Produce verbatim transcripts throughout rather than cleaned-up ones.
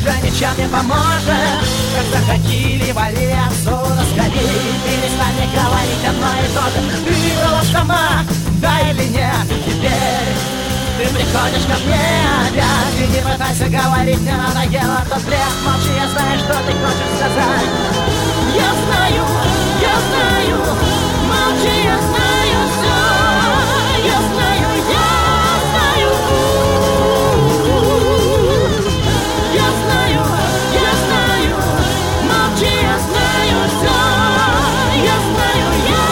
уже ничем не поможет. Как заходили, вали отсюда скорее. Перестань говорить одно и то же. Ты выбрала сама, да или нет? Теперь ты приходишь ко мне опять. И не пытайся говорить, мне надоело тот бред. Молчи, я знаю, что ты хочешь сказать. Я знаю, я знаю, молчи, я знаю все. Я знаю, я знаю. Я знаю, я знаю, молчи, я знаю все. Я знаю, я.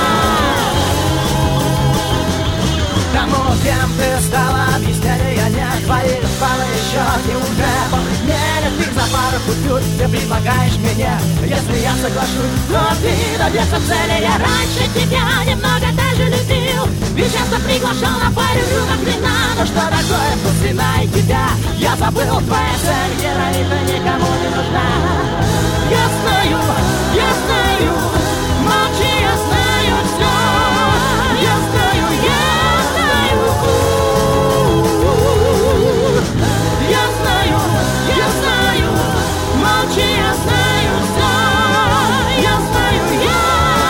Тому, кем ты стала, объяснили я не твои пары еще не уже побледнели. Ты за пару купюр ты предлагаешь мне. Если я соглашусь, то ты добьешься цели. Я раньше тебя немного даже любил, ведь часто приглашал на пару рюмок вина. Но что такое вкус вина и тебя? Я забыл, твоя цель героина никому не нужна. Я знаю, я знаю, молчи, я знаю все. Я знаю, я знаю. Я знаю, я знаю, молчи, я знаю все. Я знаю, я.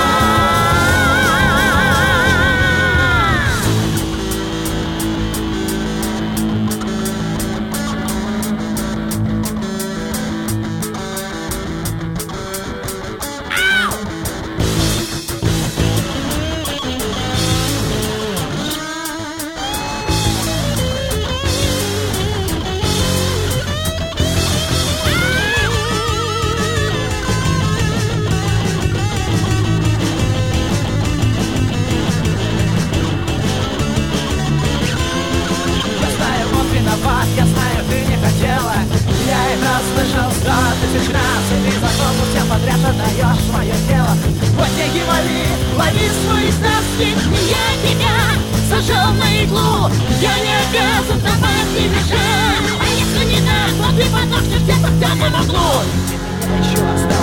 Я знаю, ты не хотела. Я это слышал сто тысяч раз. И ты за что всем подряд отдаешь свое тело. Вот деньги мои, лови свои ставки. Я тебя сажал на иглу. Я не обязан давать тебе шаг. А если не так, то ты подохнешь где-то в темном углу. Ты меня еще осталось.